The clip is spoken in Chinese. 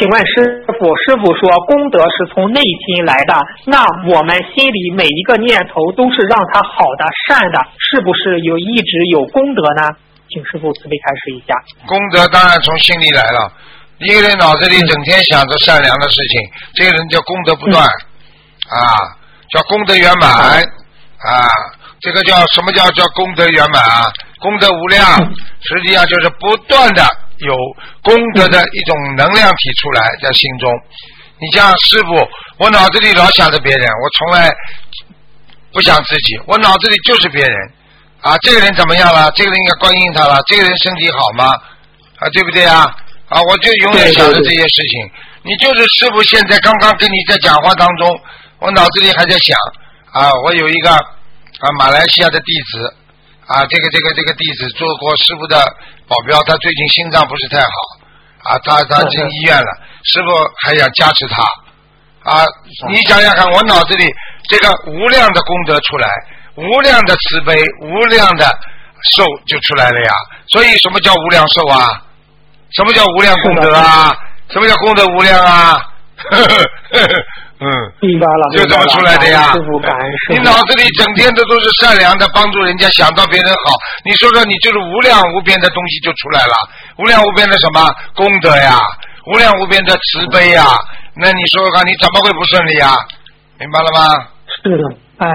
请问师傅说功德是从内心来的，那我们心里每一个念头都是让它好的善的，是不是一直有功德呢？请师傅慈悲开示一下。 功德当然从心里来了，一个人脑子里整天想着善良的事情，这个人叫功德不断叫功德圆满这个叫什么叫功德圆满啊？功德无量，实际上就是不断的有功德的一种能量体出来在心中。你像师父，我脑子里老想着别人，我从来不想自己，我脑子里就是别人这个人怎么样了？这个人应该关心他了，这个人身体好吗？对不对我就永远想着这些事情。你就是师父现在刚刚跟你在讲话当中，我脑子里还在想我有一个马来西亚的弟子这个弟子做过师父的保镖，他最近心脏不是太好他进医院了，师父还想加持他你想想看，我脑子里这个无量的功德出来，无量的慈悲，无量的寿就出来了呀。所以什么叫无量寿什么叫无量功德什么叫功德无量明白了， 就这么出来的呀。 师父感恩师父。 你脑子里整天的都是善良的，帮助人家，想到别人好，你说说你就是无量无边的东西就出来了，无量无边的什么功德呀，无量无边的慈悲呀，那你说说看，你怎么会不顺利呀？明白了吗？ 是的，